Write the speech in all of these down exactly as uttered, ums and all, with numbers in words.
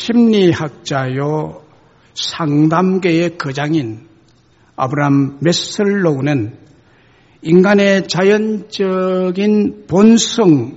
심리학자요 상담계의 거장인 아브라함 메슬로우는 인간의 자연적인 본성,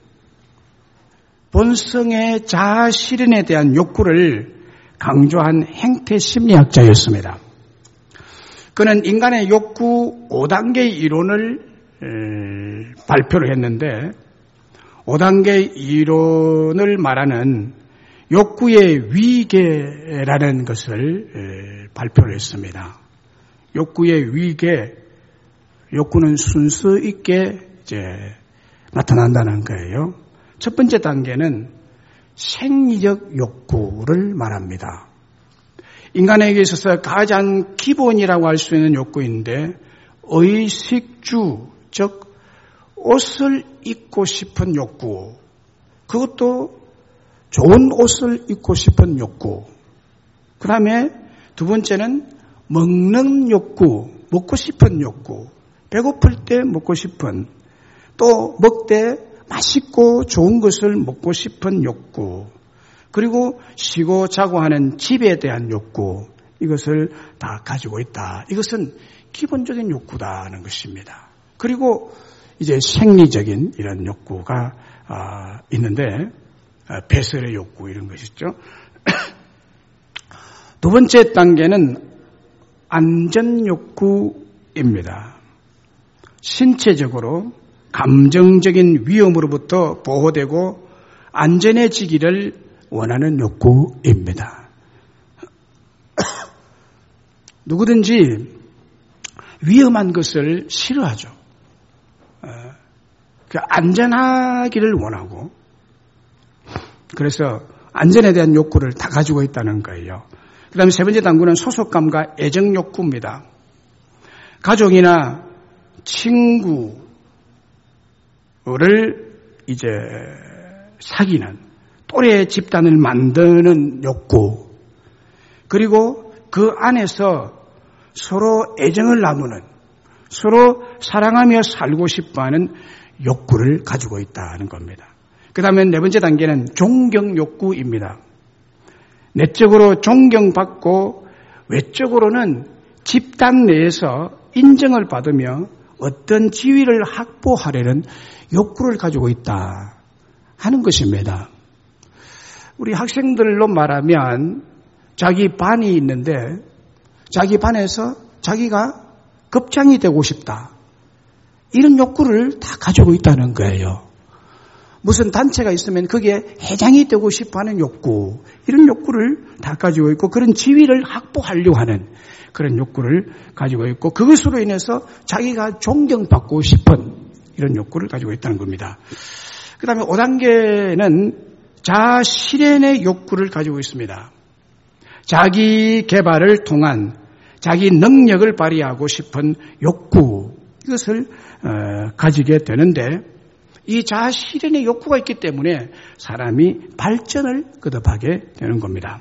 본성의 자아 실현에 대한 욕구를 강조한 행태 심리학자였습니다. 그는 인간의 욕구 오 단계 이론을 발표를 했는데 오 단계 이론을 말하는 욕구의 위계라는 것을 발표를 했습니다. 욕구의 위계, 욕구는 순서 있게 이제 나타난다는 거예요. 첫 번째 단계는 생리적 욕구를 말합니다. 인간에게 있어서 가장 기본이라고 할 수 있는 욕구인데 의식주, 즉 옷을 입고 싶은 욕구, 그것도 좋은 옷을 입고 싶은 욕구. 그 다음에 두 번째는 먹는 욕구, 먹고 싶은 욕구, 배고플 때 먹고 싶은, 또 먹되 맛있고 좋은 것을 먹고 싶은 욕구, 그리고 쉬고 자고 하는 집에 대한 욕구, 이것을 다 가지고 있다. 이것은 기본적인 욕구다는 것입니다. 그리고 이제 생리적인 이런 욕구가 아, 있는데 아, 배설의 욕구 이런 것이죠. 두 번째 단계는 안전 욕구입니다. 신체적으로 감정적인 위험으로부터 보호되고 안전해지기를 원하는 욕구입니다. 누구든지 위험한 것을 싫어하죠. 그 안전하기를 원하고, 그래서 안전에 대한 욕구를 다 가지고 있다는 거예요. 그 다음에 세 번째 단계는 소속감과 애정 욕구입니다. 가족이나 친구를 이제 사귀는 또래 집단을 만드는 욕구, 그리고 그 안에서 서로 애정을 나누는, 서로 사랑하며 살고 싶어하는 욕구를 가지고 있다는 겁니다. 그 다음에 네 번째 단계는 존경 욕구입니다. 내적으로 존경받고 외적으로는 집단 내에서 인정을 받으며 어떤 지위를 확보하려는 욕구를 가지고 있다 하는 것입니다. 우리 학생들로 말하면 자기 반이 있는데 자기 반에서 자기가 급장이 되고 싶다, 이런 욕구를 다 가지고 있다는 거예요. 무슨 단체가 있으면 거기에 회장이 되고 싶어하는 욕구, 이런 욕구를 다 가지고 있고 그런 지위를 확보하려고 하는 그런 욕구를 가지고 있고 그것으로 인해서 자기가 존경받고 싶은 이런 욕구를 가지고 있다는 겁니다. 그 다음에 오 단계는 자아 실현의 욕구를 가지고 있습니다. 자기 개발을 통한 자기 능력을 발휘하고 싶은 욕구, 이것을 어, 가지게 되는데 이 자아 실현의 욕구가 있기 때문에 사람이 발전을 거듭하게 되는 겁니다.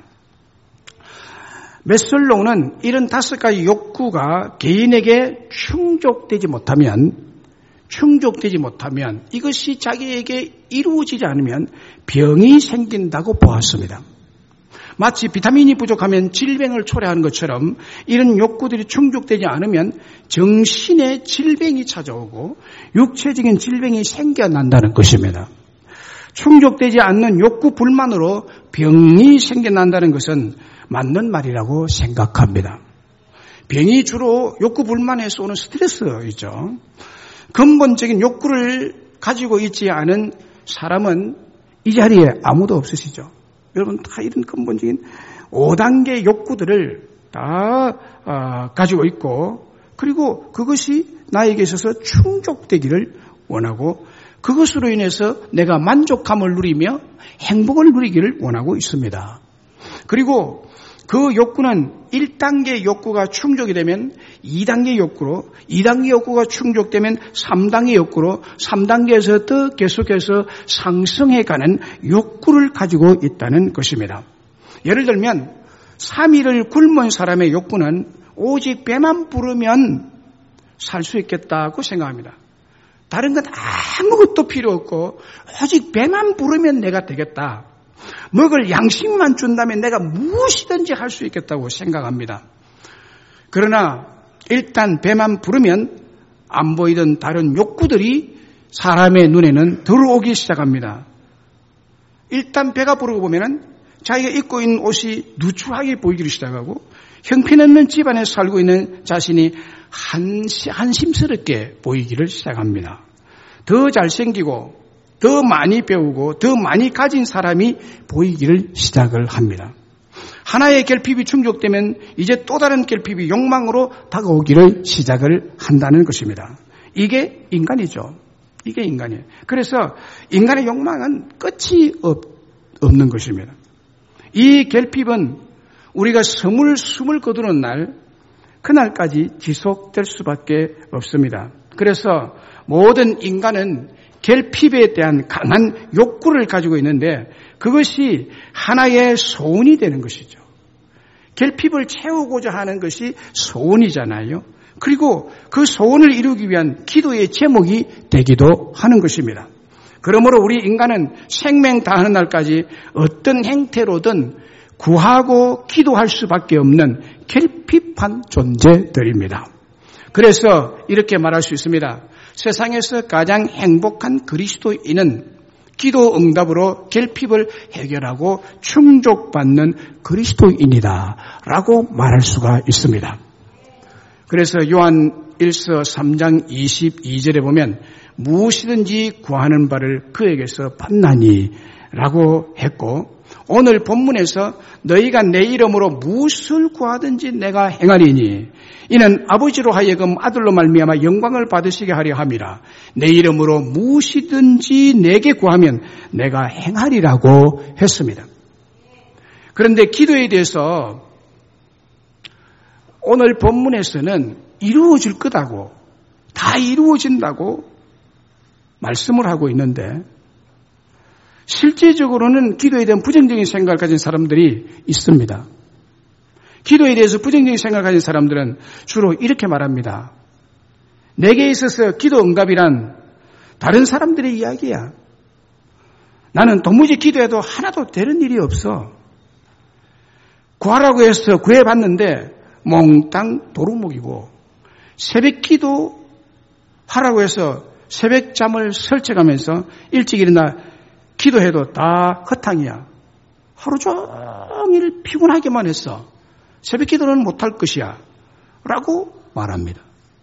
메슬로우는 이런 다섯 가지 욕구가 개인에게 충족되지 못하면 충족되지 못하면 이것이 자기에게 이루어지지 않으면 병이 생긴다고 보았습니다. 마치 비타민이 부족하면 질병을 초래하는 것처럼 이런 욕구들이 충족되지 않으면 정신의 질병이 찾아오고 육체적인 질병이 생겨난다는 것입니다. 충족되지 않는 욕구 불만으로 병이 생겨난다는 것은 맞는 말이라고 생각합니다. 병이 주로 욕구 불만에서 오는 스트레스이죠. 근본적인 욕구를 가지고 있지 않은 사람은 이 자리에 아무도 없으시죠. 여러분 다 이런 근본적인 오 단계 욕구들을 다 어, 가지고 있고 그리고 그것이 나에게 있어서 충족되기를 원하고 그것으로 인해서 내가 만족감을 누리며 행복을 누리기를 원하고 있습니다. 그리고 그 욕구는 일 단계 욕구가 충족이 되면 이 단계 욕구로, 이 단계 욕구가 충족되면 삼 단계 욕구로, 삼 단계에서 더 계속해서 상승해가는 욕구를 가지고 있다는 것입니다. 예를 들면 삼 일을 굶은 사람의 욕구는 오직 배만 부르면 살 수 있겠다고 생각합니다. 다른 건 아무것도 필요 없고 오직 배만 부르면 내가 되겠다. 먹을 양식만 준다면 내가 무엇이든지 할 수 있겠다고 생각합니다. 그러나 일단 배만 부르면 안 보이던 다른 욕구들이 사람의 눈에는 들어오기 시작합니다. 일단 배가 부르고 보면은 자기가 입고 있는 옷이 누추하게 보이기 시작하고 형편없는 집안에 살고 있는 자신이 한시, 한심스럽게 보이기를 시작합니다. 더 잘생기고 더 많이 배우고 더 많이 가진 사람이 보이기를 시작을 합니다. 하나의 결핍이 충족되면 이제 또 다른 결핍이 욕망으로 다가오기를 시작을 한다는 것입니다. 이게 인간이죠. 이게 인간이에요. 그래서 인간의 욕망은 끝이 없, 없는 것입니다. 이 결핍은 우리가 숨을 숨을 거두는 날, 그날까지 지속될 수밖에 없습니다. 그래서 모든 인간은 결핍에 대한 강한 욕구를 가지고 있는데 그것이 하나의 소원이 되는 것이죠. 결핍을 채우고자 하는 것이 소원이잖아요. 그리고 그 소원을 이루기 위한 기도의 제목이 되기도 하는 것입니다. 그러므로 우리 인간은 생명 다하는 날까지 어떤 행태로든 구하고 기도할 수밖에 없는 결핍한 존재들입니다. 그래서 이렇게 말할 수 있습니다. 세상에서 가장 행복한 그리스도인은 기도 응답으로 결핍을 해결하고 충족받는 그리스도인이다 라고 말할 수가 있습니다. 그래서 요한 일서 삼 장 이십이 절에 보면 무엇이든지 구하는 바를 그에게서 받나니 라고 했고, 오늘 본문에서 너희가 내 이름으로 무엇을 구하든지 내가 행하리니 이는 아버지로 하여금 아들로 말미암아 영광을 받으시게 하려 함이라. 내 이름으로 무엇이든지 내게 구하면 내가 행하리라고 했습니다. 그런데 기도에 대해서 오늘 본문에서는 이루어질 거다고, 다 이루어진다고 말씀을 하고 있는데 실제적으로는 기도에 대한 부정적인 생각을 가진 사람들이 있습니다. 기도에 대해서 부정적인 생각을 가진 사람들은 주로 이렇게 말합니다. 내게 있어서 기도 응답이란 다른 사람들의 이야기야. 나는 도무지 기도해도 하나도 되는 일이 없어. 구하라고 해서 구해봤는데 몽땅 도루묵이고, 새벽 기도 하라고 해서 새벽 잠을 설쳐가면서 일찍 일어나 기도해도 다 허탕이야. 하루 종일 피곤하게만 했어. 새벽 기도는 못할 것이야 라고 말합니다.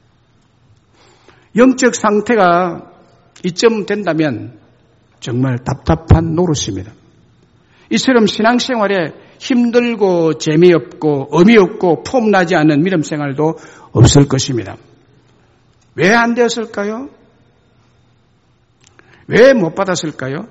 영적 상태가 이쯤 된다면 정말 답답한 노릇입니다. 이처럼 신앙생활에 힘들고 재미없고 의미 없고 폼나지 않는 믿음생활도 없을 것입니다. 왜 안 되었을까요? 왜 못 받았을까요?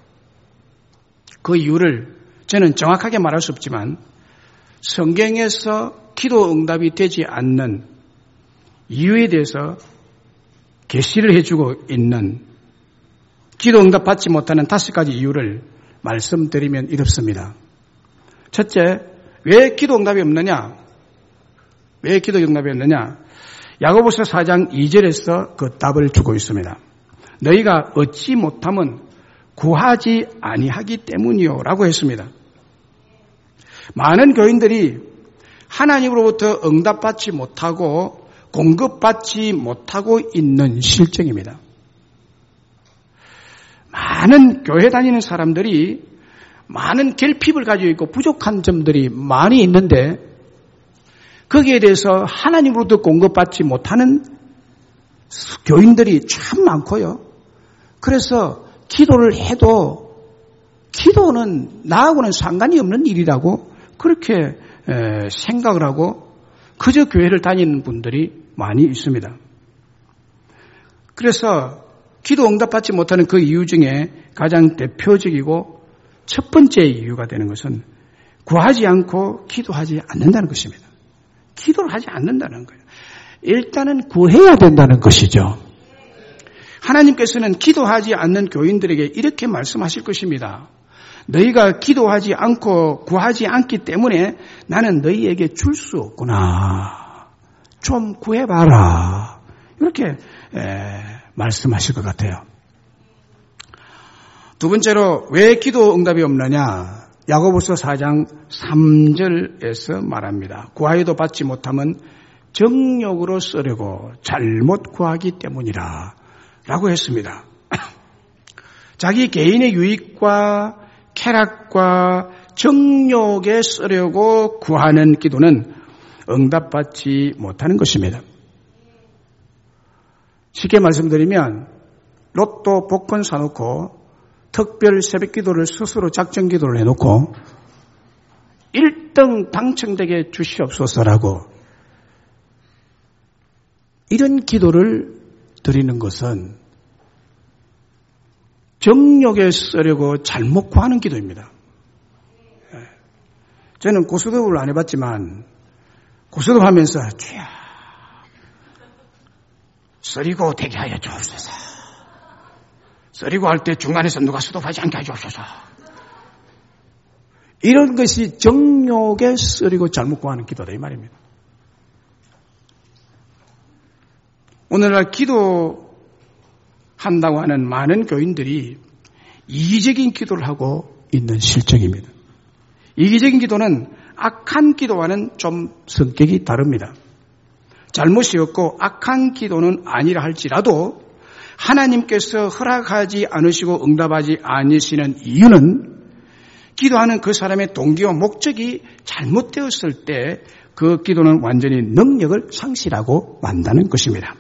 그 이유를 저는 정확하게 말할 수 없지만 성경에서 기도 응답이 되지 않는 이유에 대해서 계시를 해주고 있는, 기도 응답 받지 못하는 다섯 가지 이유를 말씀드리면 이렇습니다. 첫째, 왜 기도 응답이 없느냐? 왜 기도 응답이 없느냐? 야고보서 사 장 이 절에서 그 답을 주고 있습니다. 너희가 얻지 못함은 구하지 아니하기 때문이요 라고 했습니다. 많은 교인들이 하나님으로부터 응답받지 못하고 공급받지 못하고 있는 실정입니다. 많은 교회 다니는 사람들이 많은 결핍을 가지고 있고 부족한 점들이 많이 있는데 거기에 대해서 하나님으로부터 공급받지 못하는 교인들이 참 많고요. 그래서 기도를 해도 기도는 나하고는 상관이 없는 일이라고 그렇게 생각을 하고 그저 교회를 다니는 분들이 많이 있습니다. 그래서 기도 응답받지 못하는 그 이유 중에 가장 대표적이고 첫 번째 이유가 되는 것은 구하지 않고 기도하지 않는다는 것입니다. 기도를 하지 않는다는 거예요. 일단은 구해야 된다는 것이죠. 하나님께서는 기도하지 않는 교인들에게 이렇게 말씀하실 것입니다. 너희가 기도하지 않고 구하지 않기 때문에 나는 너희에게 줄 수 없구나. 좀 구해봐라. 이렇게 에, 말씀하실 것 같아요. 두 번째로 왜 기도 응답이 없느냐? 야고보서 사 장 삼 절에서 말합니다. 구하여도 받지 못하면 정욕으로 쓰려고 잘못 구하기 때문이라 라고 했습니다. 자기 개인의 유익과 쾌락과 정욕에 쓰려고 구하는 기도는 응답받지 못하는 것입니다. 쉽게 말씀드리면 로또 복권 사놓고 특별 새벽 기도를 스스로 작정 기도를 해놓고 일 등 당첨되게 주시옵소서라고 이런 기도를 드리는 것은 정욕에 쓰려고 잘못 구하는 기도입니다. 저는 고스톱을 안 해봤지만 고스톱 하면서 주여 쓰리고 되게 하여 주옵소서. 쓰리고 할 때 중간에서 누가 스톱하지 않게 해주옵소서. 이런 것이 정욕에 쓰리고 잘못 구하는 기도다 이 말입니다. 오늘날 기도한다고 하는 많은 교인들이 이기적인 기도를 하고 있는 실정입니다. 이기적인 기도는 악한 기도와는 좀 성격이 다릅니다. 잘못이 없고 악한 기도는 아니라 할지라도 하나님께서 허락하지 않으시고 응답하지 않으시는 이유는 기도하는 그 사람의 동기와 목적이 잘못되었을 때 그 기도는 완전히 능력을 상실하고 만다는 것입니다.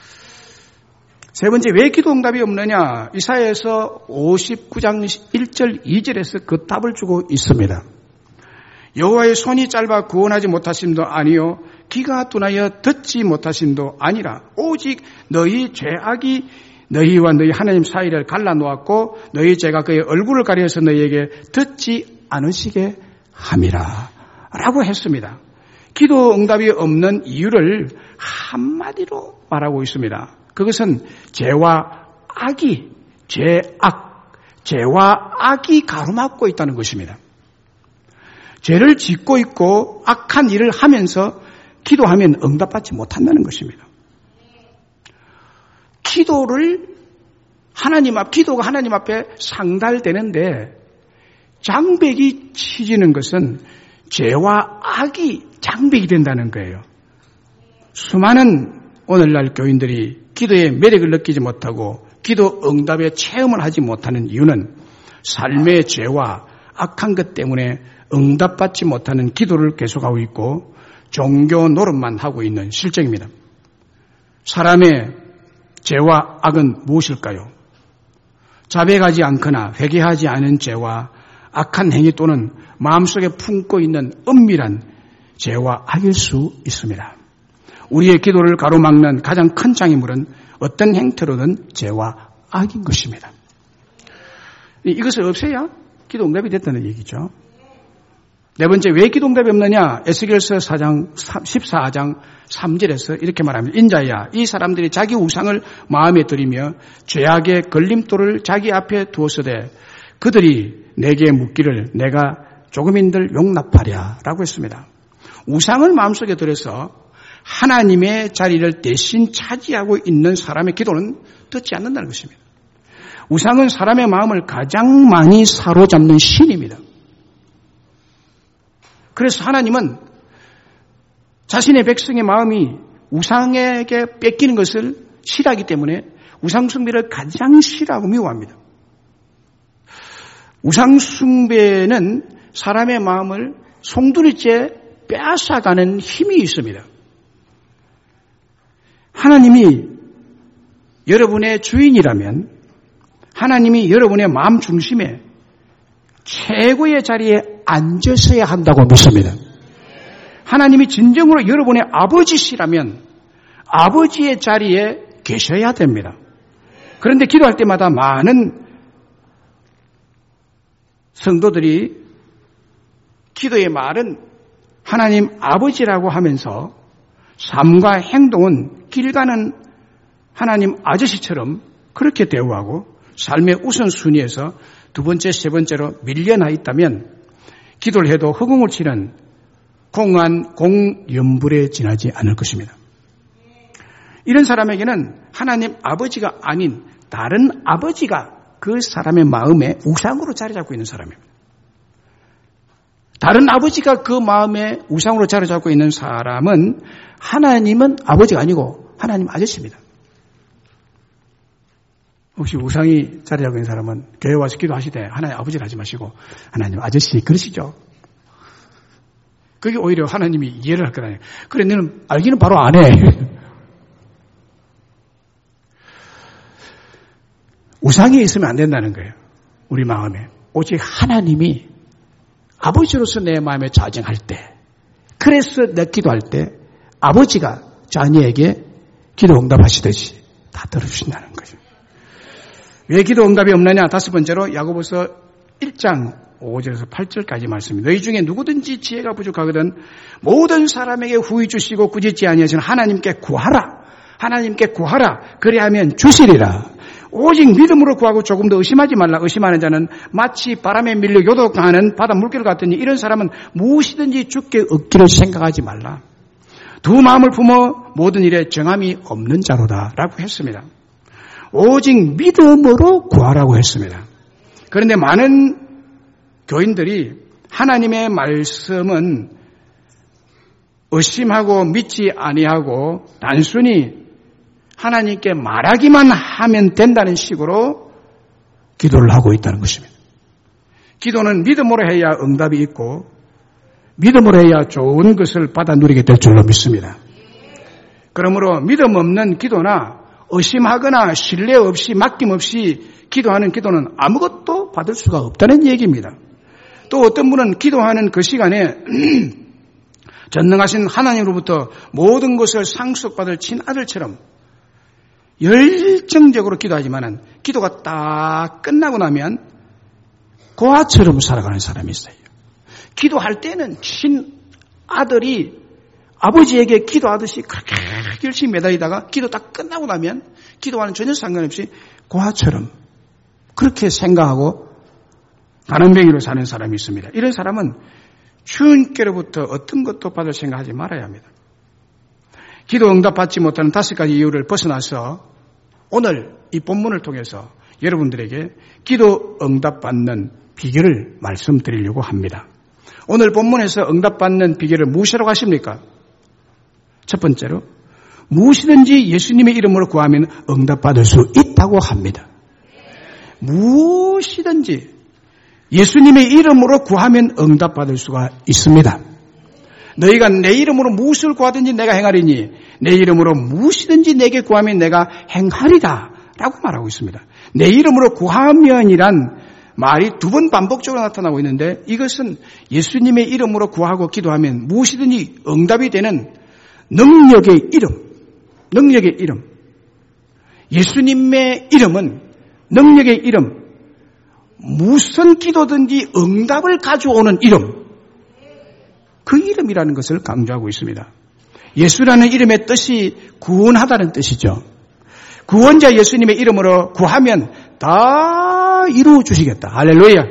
세 번째, 왜 기도 응답이 없느냐? 이사야에서 오십구 장 일 절 이 절에서 그 답을 주고 있습니다. 여호와의 손이 짧아 구원하지 못하심도 아니요 귀가 둔하여 듣지 못하심도 아니라 오직 너희 죄악이 너희와 너희 하나님 사이를 갈라놓았고 너희 죄가 그의 얼굴을 가려서 너희에게 듣지 않으시게 함이라 라고 했습니다. 기도 응답이 없는 이유를 한마디로 말하고 있습니다. 그것은 죄와 악이 죄악, 죄와 악이 가로막고 있다는 것입니다. 죄를 짓고 있고 악한 일을 하면서 기도하면 응답받지 못한다는 것입니다. 기도를 하나님 앞, 기도가 하나님 앞에 상달되는데 장벽이 치지는 것은 죄와 악이 장벽이 된다는 거예요. 수많은 오늘날 교인들이 기도의 매력을 느끼지 못하고 기도 응답의 체험을 하지 못하는 이유는 삶의 죄와 악한 것 때문에 응답받지 못하는 기도를 계속하고 있고 종교 노릇만 하고 있는 실정입니다. 사람의 죄와 악은 무엇일까요? 자백하지 않거나 회개하지 않은 죄와 악한 행위 또는 마음속에 품고 있는 은밀한 죄와 악일 수 있습니다. 우리의 기도를 가로막는 가장 큰 장애물은 어떤 행태로든 죄와 악인 것입니다. 이것을 없애야 기도 응답이 됐다는 얘기죠. 네 번째, 왜 기도 응답이 없느냐? 에스겔서 사 장 십사 장 삼 절에서 이렇게 말합니다. 인자야, 이 사람들이 자기 우상을 마음에 들이며 죄악의 걸림돌을 자기 앞에 두었으되 그들이 내게 묻기를 내가 조금인들 용납하랴 라고 했습니다. 우상을 마음속에 들여서 하나님의 자리를 대신 차지하고 있는 사람의 기도는 듣지 않는다는 것입니다. 우상은 사람의 마음을 가장 많이 사로잡는 신입니다. 그래서 하나님은 자신의 백성의 마음이 우상에게 뺏기는 것을 싫어하기 때문에 우상숭배를 가장 싫어하고 미워합니다. 우상숭배는 사람의 마음을 송두리째 빼앗아가는 힘이 있습니다. 하나님이 여러분의 주인이라면 하나님이 여러분의 마음 중심에 최고의 자리에 앉으셔야 한다고 믿습니다. 하나님이 진정으로 여러분의 아버지시라면 아버지의 자리에 계셔야 됩니다. 그런데 기도할 때마다 많은 성도들이 기도의 말은 하나님 아버지라고 하면서 삶과 행동은 길 가는 하나님 아저씨처럼 그렇게 대우하고 삶의 우선순위에서 두 번째, 세 번째로 밀려나 있다면 기도를 해도 허공을 치는 공한 공연불에 지나지 않을 것입니다. 이런 사람에게는 하나님 아버지가 아닌 다른 아버지가 그 사람의 마음에 우상으로 자리 잡고 있는 사람입니다. 다른 아버지가 그 마음에 우상으로 자리 잡고 있는 사람은 하나님은 아버지가 아니고 하나님 아저씨입니다. 혹시 우상이 자리 잡고 있는 사람은 교회 와서 기도하시되 하나님 아버지를 하지 마시고 하나님 아저씨 그러시죠? 그게 오히려 하나님이 이해를 할 거라니까. 그래 너는 알기는 바로 안 해. 우상이 있으면 안 된다는 거예요. 우리 마음에. 오직 하나님이 아버지로서 내 마음에 좌정할 때, 그래서 내 기도할 때 아버지가 자녀에게 기도 응답하시듯이 다 들어주신다는 거죠. 왜 기도 응답이 없느냐? 다섯 번째로 야고보서 일 장 오 절에서 팔 절까지 말씀입니다. 너희 중에 누구든지 지혜가 부족하거든 모든 사람에게 후히 주시고 꾸짖지 아니하시는 하나님께 구하라. 하나님께 구하라. 그리하면 주시리라. 오직 믿음으로 구하고 조금 더 의심하지 말라. 의심하는 자는 마치 바람에 밀려 요동하는 바다 물결 같으니 이런 사람은 무엇이든지 주께 얻기를 생각하지 말라. 두 마음을 품어 모든 일에 정함이 없는 자로다 라고 했습니다. 오직 믿음으로 구하라고 했습니다. 그런데 많은 교인들이 하나님의 말씀은 의심하고 믿지 아니하고 단순히 하나님께 말하기만 하면 된다는 식으로 기도를 하고 있다는 것입니다. 기도는 믿음으로 해야 응답이 있고 믿음으로 해야 좋은 것을 받아 누리게 될 줄로 믿습니다. 그러므로 믿음 없는 기도나 의심하거나 신뢰 없이 맡김 없이 기도하는 기도는 아무것도 받을 수가 없다는 얘기입니다. 또 어떤 분은 기도하는 그 시간에 전능하신 하나님으로부터 모든 것을 상속받을 친아들처럼 열정적으로 기도하지만은 기도가 딱 끝나고 나면 고아처럼 살아가는 사람이 있어요. 기도할 때는 친아들이 아버지에게 기도하듯이 그렇게 열심히 매달리다가 기도 딱 끝나고 나면 기도와는 전혀 상관없이 고아처럼 그렇게 생각하고 가난뱅이로 사는 사람이 있습니다. 이런 사람은 주님께로부터 어떤 것도 받을 생각하지 말아야 합니다. 기도 응답받지 못하는 다섯 가지 이유를 벗어나서 오늘 이 본문을 통해서 여러분들에게 기도 응답받는 비결을 말씀드리려고 합니다. 오늘 본문에서 응답받는 비결을 무엇이라고 하십니까? 첫 번째로 무엇이든지 예수님의 이름으로 구하면 응답받을 수 있다고 합니다. 무엇이든지 예수님의 이름으로 구하면 응답받을 수가 있습니다. 너희가 내 이름으로 무엇을 구하든지 내가 행하리니 내 이름으로 무엇이든지 내게 구하면 내가 행하리라 라고 말하고 있습니다. 내 이름으로 구하면이란 말이 두 번 반복적으로 나타나고 있는데 이것은 예수님의 이름으로 구하고 기도하면 무엇이든지 응답이 되는 능력의 이름, 능력의 이름. 예수님의 이름은 능력의 이름, 무슨 기도든지 응답을 가져오는 이름, 그 이름이라는 것을 강조하고 있습니다. 예수라는 이름의 뜻이 구원하다는 뜻이죠. 구원자 예수님의 이름으로 구하면 다 이루어 주시겠다. 할렐루야.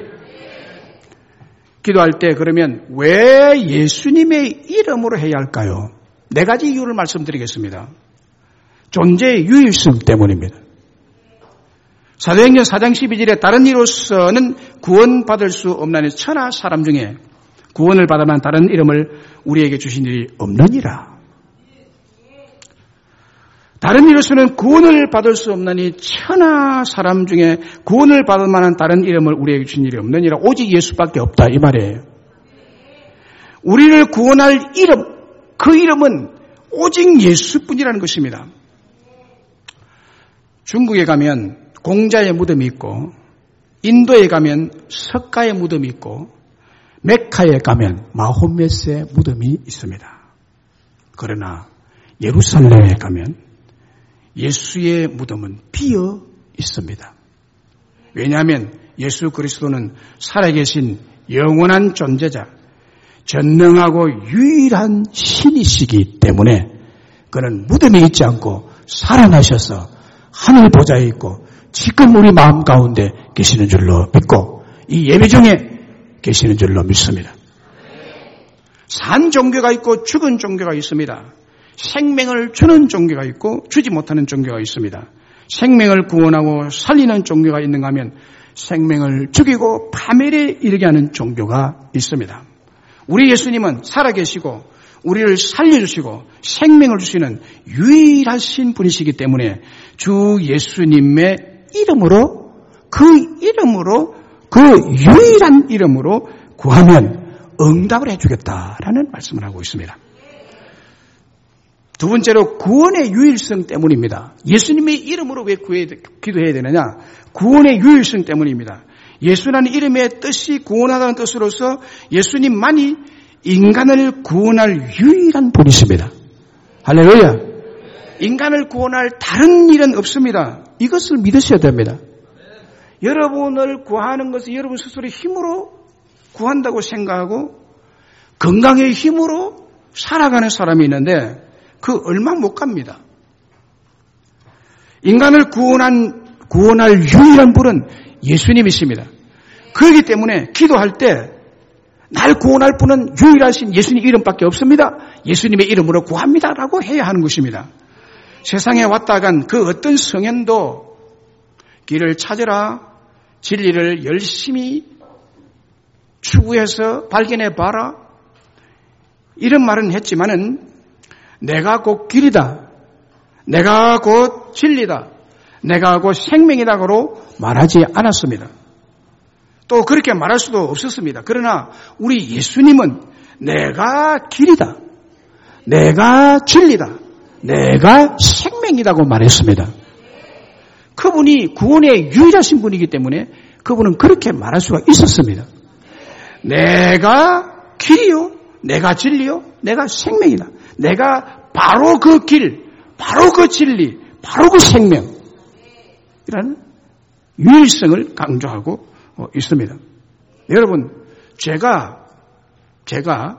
기도할 때 그러면 왜 예수님의 이름으로 해야 할까요? 네 가지 이유를 말씀드리겠습니다. 존재의 유일성 때문입니다. 사도행전 사 장 십이 절에 다른 이로서는 구원받을 수 없나니 천하 사람 중에 구원을 받아만 다른 이름을 우리에게 주신 일이 없느니라. 다른 이로서는 구원을 받을 수 없나니 천하 사람 중에 구원을 받을 만한 다른 이름을 우리에게 주신 일이 없느니라. 오직 예수밖에 없다 이 말이에요. 우리를 구원할 이름, 그 이름은 오직 예수뿐이라는 것입니다. 중국에 가면 공자의 무덤이 있고 인도에 가면 석가의 무덤이 있고 메카에 가면 마호메스의 무덤이 있습니다. 그러나 예루살렘에 가면 예수의 무덤은 비어 있습니다. 왜냐하면 예수 그리스도는 살아계신 영원한 존재자, 전능하고 유일한 신이시기 때문에 그는 무덤에 있지 않고 살아나셔서 하늘 보좌에 있고 지금 우리 마음 가운데 계시는 줄로 믿고 이 예배 중에 계시는 줄로 믿습니다. 산 종교가 있고 죽은 종교가 있습니다. 생명을 주는 종교가 있고 주지 못하는 종교가 있습니다. 생명을 구원하고 살리는 종교가 있는가 하면 생명을 죽이고 파멸에 이르게 하는 종교가 있습니다. 우리 예수님은 살아계시고 우리를 살려주시고 생명을 주시는 유일하신 분이시기 때문에 주 예수님의 이름으로, 그 이름으로, 그 유일한 이름으로 구하면 응답을 해주겠다라는 말씀을 하고 있습니다. 두 번째로 구원의 유일성 때문입니다. 예수님의 이름으로 왜 구해, 기도해야 되느냐? 구원의 유일성 때문입니다. 예수라는 이름의 뜻이 구원하다는 뜻으로서 예수님만이 인간을 구원할 유일한 분이십니다. 할렐루야. 인간을 구원할 다른 일은 없습니다. 이것을 믿으셔야 됩니다. 여러분을 구하는 것은 여러분 스스로의 힘으로 구한다고 생각하고 건강의 힘으로 살아가는 사람이 있는데 그 얼마 못 갑니다. 인간을 구원한, 구원할 유일한 분은 예수님이십니다. 그렇기 때문에 기도할 때 날 구원할 분은 유일하신 예수님 이름밖에 없습니다. 예수님의 이름으로 구합니다라고 해야 하는 것입니다. 세상에 왔다 간 그 어떤 성현도 길을 찾으라, 진리를 열심히 추구해서 발견해 봐라, 이런 말은 했지만은 내가 곧 길이다, 내가 곧 진리다, 내가 곧 생명이다고 말하지 않았습니다. 또 그렇게 말할 수도 없었습니다. 그러나 우리 예수님은 내가 길이다, 내가 진리다, 내가 생명이라고 말했습니다. 그분이 구원의 유일하신 분이기 때문에 그분은 그렇게 말할 수가 있었습니다. 내가 길이요, 내가 진리요, 내가 생명이다. 내가 바로 그 길, 바로 그 진리, 바로 그 생명이라는 유일성을 강조하고 있습니다. 여러분, 제가 제가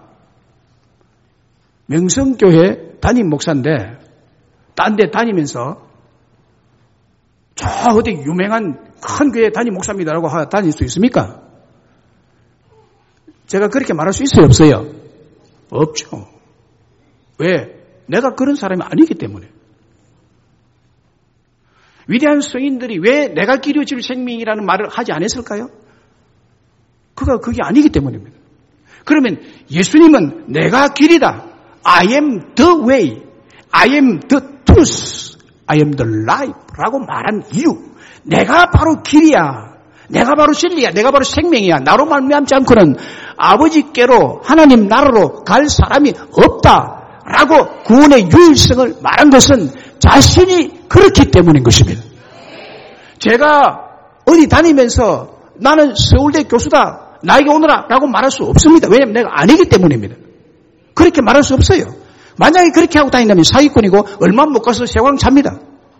명성교회 담임 목사인데 딴 데 다니면서 저 어디 유명한 큰 교회 담임 목사입니다라고 다닐 수 있습니까? 제가 그렇게 말할 수 있어요, 없어요? 없죠. 왜? 내가 그런 사람이 아니기 때문에. 위대한 성인들이 왜 내가 길이요 진리 생명이라는 말을 하지 않았을까요? 그가 그게 아니기 때문입니다. 그러면 예수님은 내가 길이다, I am the way, I am the truth, I am the life 라고 말한 이유, 내가 바로 길이야, 내가 바로 진리야, 내가 바로 생명이야, 나로 말미암지 않고는 아버지께로 하나님 나라로 갈 사람이 없다라고 구원의 유일성을 말한 것은 자신이 그렇기 때문인 것입니다. 제가 어디 다니면서 나는 서울대 교수다, 나에게 오너라 라고 말할 수 없습니다. 왜냐하면 내가 아니기 때문입니다. 그렇게 말할 수 없어요. 만약에 그렇게 하고 다닌다면 사기꾼이고 얼마 못 가서 세왕 찹니다.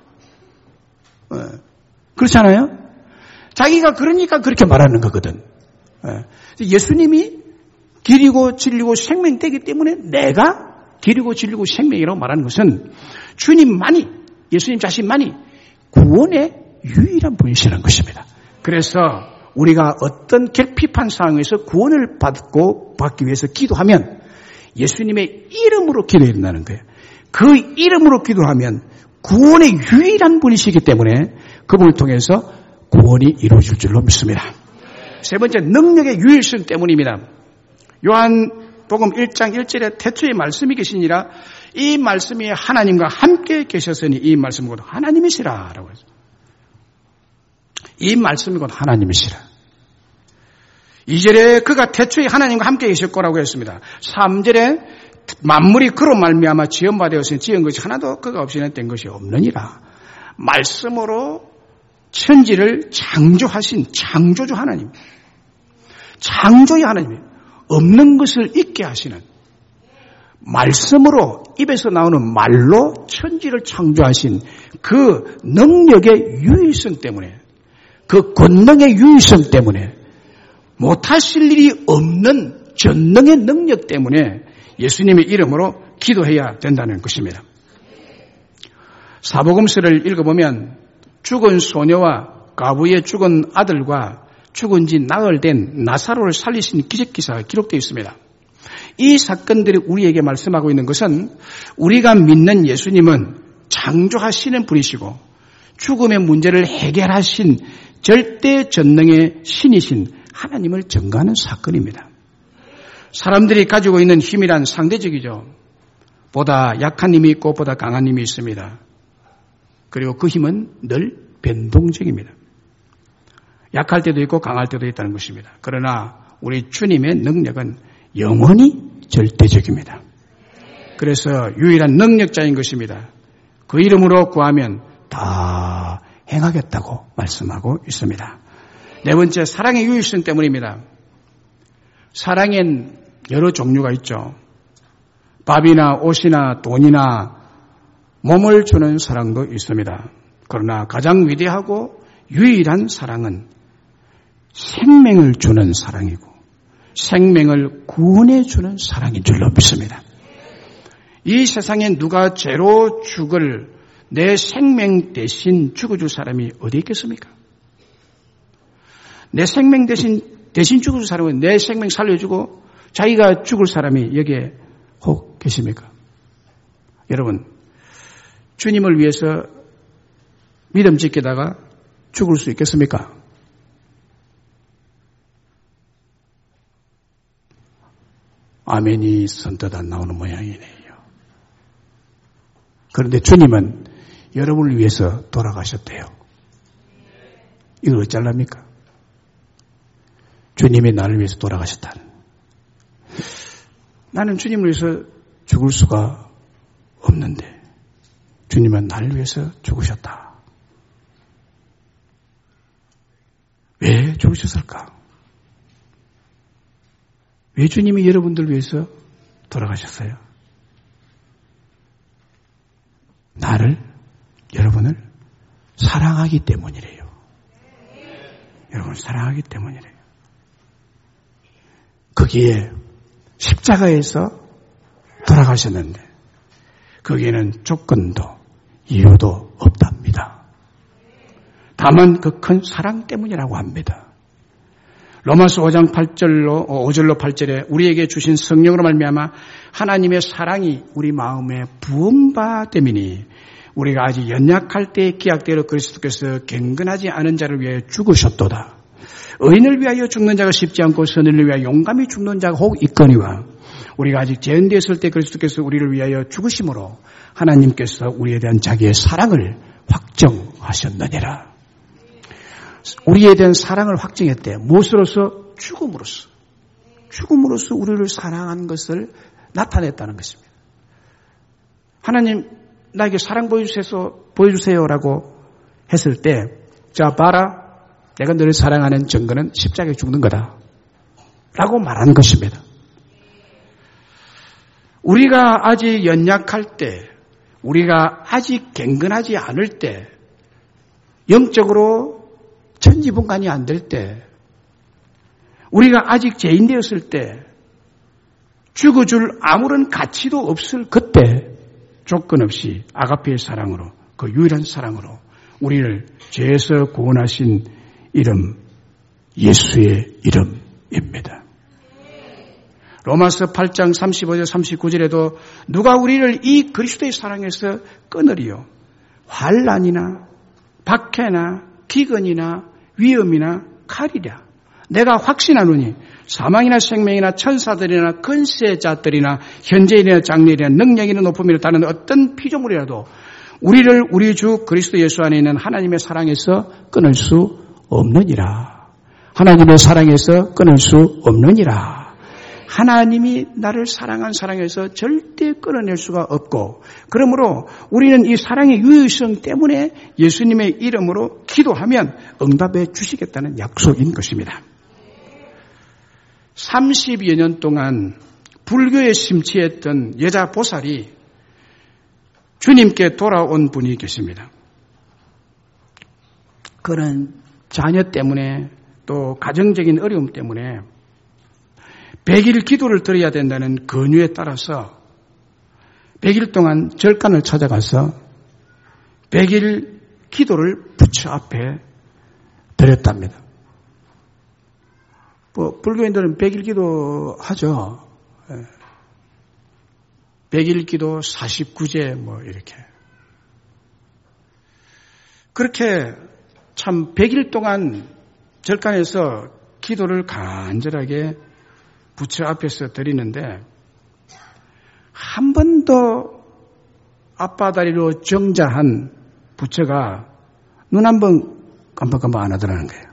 그렇지 않아요? 자기가 그러니까 그렇게 말하는 거거든. 예수님이 길이고 진리고 생명되기 때문에 내가 길이고 진리고 생명이라고 말하는 것은 주님만이, 예수님 자신만이 구원의 유일한 분이시라는 것입니다. 그래서 우리가 어떤 결핍한 상황에서 구원을 받고 받기 위해서 기도하면 예수님의 이름으로 기도해야 된다는 거예요. 그 이름으로 기도하면 구원의 유일한 분이시기 때문에 그분을 통해서 구원이 이루어질 줄로 믿습니다. 세 번째, 능력의 유일성 때문입니다. 요한복음 일 장 일 절에 태초에 말씀이 계시니라, 이 말씀이 하나님과 함께 계셨으니 이 말씀은 곧 하나님이시라 라고 했어요. 이 말씀이 곧 하나님이시라. 이 절에 그가 태초에 하나님과 함께 계셨고라고 했습니다. 삼 절에 만물이 그로 말미암아 지은 바 되었으니 지은 것이 하나도 그가 없이는 된 것이 없느니라. 말씀으로 천지를 창조하신 창조주 하나님, 창조의 하나님, 없는 것을 있게 하시는, 말씀으로 입에서 나오는 말로 천지를 창조하신 그 능력의 유일성 때문에, 그 권능의 유일성 때문에, 못하실 일이 없는 전능의 능력 때문에 예수님의 이름으로 기도해야 된다는 것입니다. 사복음서를 읽어보면 죽은 소녀와 과부의 죽은 아들과 죽은 지 나흘 된 나사로를 살리신 기적기사가 기록되어 있습니다. 이 사건들이 우리에게 말씀하고 있는 것은 우리가 믿는 예수님은 창조하시는 분이시고 죽음의 문제를 해결하신 절대 전능의 신이신 하나님을 증거하는 사건입니다. 사람들이 가지고 있는 힘이란 상대적이죠. 보다 약한 힘이 있고 보다 강한 힘이 있습니다. 그리고 그 힘은 늘 변동적입니다. 약할 때도 있고 강할 때도 있다는 것입니다. 그러나 우리 주님의 능력은 영원히 절대적입니다. 그래서 유일한 능력자인 것입니다. 그 이름으로 구하면 다 행하겠다고 말씀하고 있습니다. 네 번째, 사랑의 유일성 때문입니다. 사랑엔 여러 종류가 있죠. 밥이나 옷이나 돈이나 몸을 주는 사랑도 있습니다. 그러나 가장 위대하고 유일한 사랑은 생명을 주는 사랑이고 생명을 구원해 주는 사랑인 줄로 믿습니다. 이 세상에 누가 죄로 죽을 내 생명 대신 죽어줄 사람이 어디 있겠습니까? 내 생명 대신 대신 죽어줄 사람은 내 생명 살려주고 자기가 죽을 사람이 여기에 혹 계십니까? 여러분, 주님을 위해서 믿음 지키다가 죽을 수 있겠습니까? 아멘이 선뜻 안 나오는 모양이네요. 그런데 주님은 여러분을 위해서 돌아가셨대요. 이걸 어쩌랍니까? 주님이 나를 위해서 돌아가셨다는. 나는 주님을 위해서 죽을 수가 없는데 주님은 나를 위해서 죽으셨다. 왜 죽으셨을까? 왜 주님이 여러분들 위해서 돌아가셨어요? 나를, 여러분을 사랑하기 때문이래요. 여러분을 사랑하기 때문이래요. 거기에 십자가에서 돌아가셨는데 거기에는 조건도 이유도 없답니다. 다만 그 큰 사랑 때문이라고 합니다. 로마서 오 장 팔 절로 오 절로 팔 절에 우리에게 주신 성령으로 말미암아 하나님의 사랑이 우리 마음에 부음받음이니 우리가 아직 연약할 때의 기약대로 그리스도께서 경건하지 않은 자를 위하여 죽으셨도다. 의인을 위하여 죽는 자가 쉽지 않고 선인을 위하여 용감히 죽는 자가 혹 있거니와 우리가 아직 죄인되었을 때 그리스도께서 우리를 위하여 죽으심으로 하나님께서 우리에 대한 자기의 사랑을 확정하셨느니라. 우리에 대한 사랑을 확정했대. 무엇으로서? 죽음으로써. 죽음으로써 우리를 사랑한 것을 나타냈다는 것입니다. 하나님 나에게 사랑 보여주세요, 보여주세요라고 했을 때 자 봐라. 내가 너를 사랑하는 증거는 십자가에 죽는 거다. 라고 말하는 것입니다. 우리가 아직 연약할 때, 우리가 아직 경건하지 않을 때, 영적으로 천지분간이 안 될 때, 우리가 아직 죄인 되었을 때, 죽어줄 아무런 가치도 없을 그때, 조건 없이 아가페의 사랑으로, 그 유일한 사랑으로 우리를 죄에서 구원하신 이름, 예수의 이름입니다. 로마서 팔 장 삼십오 절 삼십구 절에도 누가 우리를 이 그리스도의 사랑에서 끊으리요. 환난이나 박해나 기근이나 위험이나 칼이랴. 내가 확신하노니 사망이나 생명이나 천사들이나 근세자들이나 현재일이나 장래일이나 능력이나 높음이나 다른 어떤 피조물이라도 우리를 우리 주 그리스도 예수 안에 있는 하나님의 사랑에서 끊을 수 없느니라. 하나님의 사랑에서 끊을 수 없느니라. 하나님이 나를 사랑한 사랑에서 절대 끊어낼 수가 없고 그러므로 우리는 이 사랑의 유효성 때문에 예수님의 이름으로 기도하면 응답해 주시겠다는 약속인 것입니다. 삼십여 년 동안 불교에 심취했던 여자 보살이 주님께 돌아온 분이 계십니다. 그는 자녀 때문에 또 가정적인 어려움 때문에 백 일 기도를 드려야 된다는 권유에 따라서 백 일 동안 절간을 찾아가서 백 일 기도를 부처 앞에 드렸답니다. 뭐 불교인들은 백 일 기도 하죠. 백 일 기도 사십구 제 뭐 이렇게. 그렇게 참 백 일 동안 절간에서 기도를 간절하게 부처 앞에서 드리는데 한 번도 앞바다리로 정자한 부처가 눈 한 번 깜빡깜빡 안 하더라는 거예요.